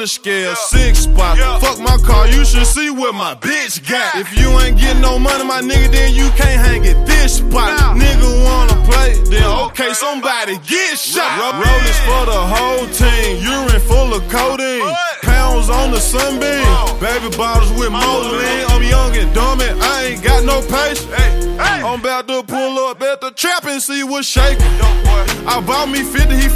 the scale, 6 spots. Fuck my car, you should see what my bitch got. If you ain't getting no money, my nigga, then you can't hang at this spot. Nigga wanna play, then okay, somebody get shot. Rollers for the whole team, urine full of codeine. Pounds on the sunbeam, baby bottles with Moline. I'm young and dumb and I ain't got no patience. I'm about to pull up at the trap and see what's shaking. I bought me 50, he